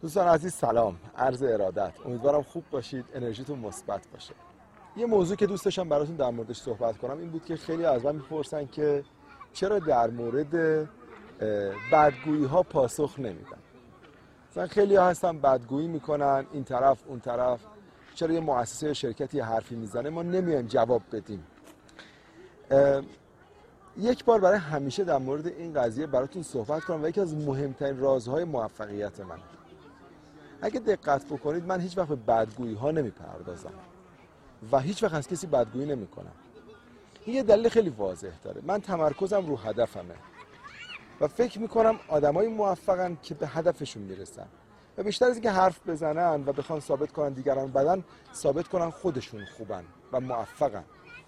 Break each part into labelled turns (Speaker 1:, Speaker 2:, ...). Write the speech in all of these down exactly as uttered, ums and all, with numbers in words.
Speaker 1: دوستان عزیز سلام، عرض ارادت. امیدوارم خوب باشید، انرژیتون مثبت باشه. یه موضوع که دوست داشتم براتون در موردش صحبت کنم این بود که خیلی از من میپرسن که چرا در مورد بدگویی ها پاسخ نمیدن. مثلا خیلی ها هستن بدگویی میکنن این طرف اون طرف، چرا یه مؤسسه شرکتی حرفی میزنه ما نمیایم جواب بدیم. یک بار برای همیشه در مورد این قضیه براتون صحبت کنم و یکی از مهمترین رازهای موفقیت من. اگه دقت بکنید من هیچ وقت به بدگویی ها نمیپردازم و هیچ وقت از کسی بدگویی نمیکنم. این یه دلیل خیلی واضح داره. من تمرکزم رو هدفمه و فکر میکنم آدمای موفقن که به هدفشون میرسن و بیشتر از اینکه حرف بزنن و بخوان ثابت کنن دیگران بدن، ثابت کنن خودشون خوبن و موفقن.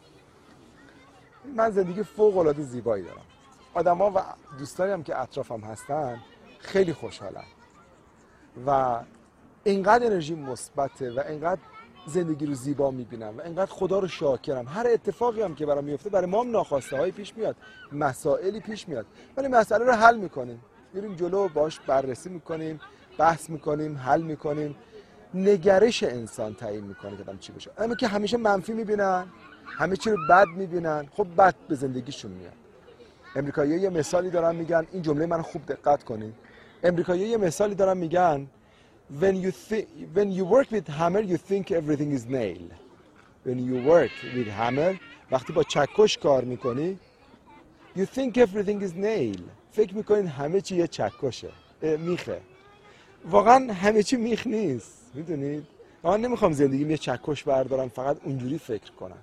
Speaker 1: من زندگی فوق العاده زیبایی دارم. آدما و دوستانی هم که اطرافم هستن خیلی خوشحالن و اینقدر انرژی مثبته و اینقدر زندگی رو زیبا میبینم و اینقدر خدا رو شاکرم. هر اتفاقی هم که برام میفته برای ما هم ناخواسته هایی پیش میاد، مسائلی پیش میاد، ولی مسئله رو حل میکنیم، میریم جلو، باش بررسی میکنیم، بحث میکنیم، حل میکنیم. نگرش انسان تعیین میکنه که آدم چی بشه. اما که همیشه منفی میبینن، همه چی رو بد میبینن، خب بد به زندگیشون میاد. امریکایی‌ها یه مثالی دارن میگن، این جمله من خوب دقت کنید. امریکایی‌ها یه مثالی دارن میگن when you think when you work with hammer you think everything is nail. when you work with hammer وقتی با چکش کار میکنی you think everything is nail. فکر میکنین همه چی یه چکشه، میخه. واقعا همه چی میخ نیست، میدونید؟ من نمیخوام زندگیم یه چکش بردارم فقط اونجوری فکر کنم.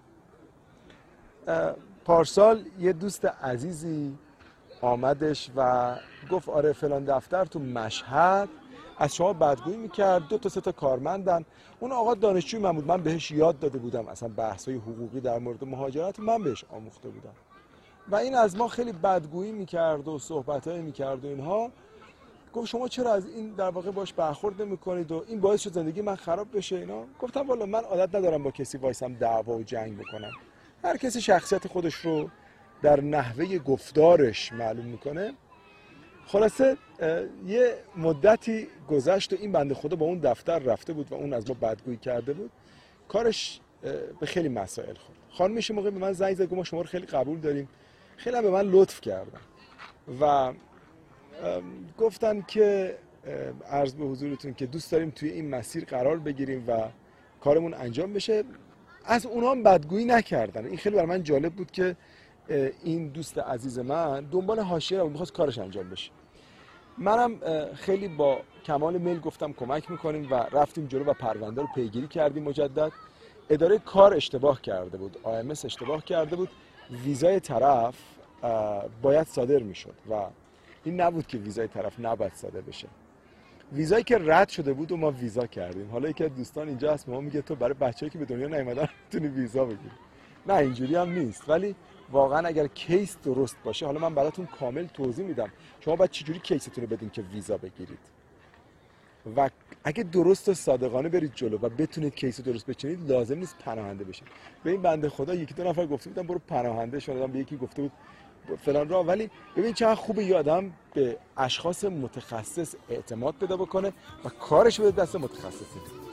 Speaker 1: پارسال یه دوست عزیزی آمدش و گفت آره فلان دفتر تو مشهد از شما بدگویی میکرد، دو تا سه تا کارمندن. اون آقا دانشجوی من بود، من بهش یاد داده بودم اصلا بحث‌های حقوقی در مورد مهاجرت من بهش آموخته بودم و این از ما خیلی بدگویی میکرد و صحبتایی میکرد و اینها. گفت شما چرا از این در واقع باش برخورد نمیکنید و این باعث شد زندگی من خراب بشه اینا. گفتم والا من عادت ندارم با کسی وایسم دعوا و جنگ بکنم. هر کسی شخصیت خودش رو در نحوه گفتارش معلوم میکنه. خلاصه یه مدتی گذشت و این بنده خدا با اون دفتر رفته بود و اون از ما بدگویی کرده بود. کارش به خیلی مسائل خورد. خانمش موقع به من زنگ زد گفت ما شما رو خیلی قبول داریم. خیلی هم به من لطف کردن و گفتن که عرض به حضورتون که دوست داریم توی این مسیر قرار بگیریم و کارمون انجام بشه. از اونها هم بدگویی نکردن. این خیلی برای من جالب بود که این دوست عزیز من دنبال حاشیه رو می‌خواست کارش انجام بشه. منم خیلی با کمال میل گفتم کمک میکنیم و رفتیم جلو و پرونده رو پیگیری کردیم مجدد. اداره کار اشتباه کرده بود، آی ام اس اشتباه کرده بود، ویزای طرف باید صادر میشد و این نبود که ویزای طرف نباید صادر بشه. ویزایی که رد شده بود و ما ویزا کردیم. حالا یکی از دوستان اینجا هست به ما میگه تو برای بچه‌ای که به دنیا نیومدن میتونی ویزا بگیری. نه اینجوری هم نیست، ولی واقعا اگر کیس درست باشه، حالا من براتون کامل توضیح میدم شما باید چجوری کیستون رو بدین که ویزا بگیرید و اگه درست و صادقانه برید جلو و بتونید کیس درست بچینید لازم نیست پناهنده بشید. به این بنده خدا یکی دو نفر گفته بودن برو پناهنده شدم، به یکی گفته بود فلان راه. ولی ببین چقدر خوبه یه آدم به اشخاص متخصص اعتماد پیدا بکنه و کارش بده دست متخصصی.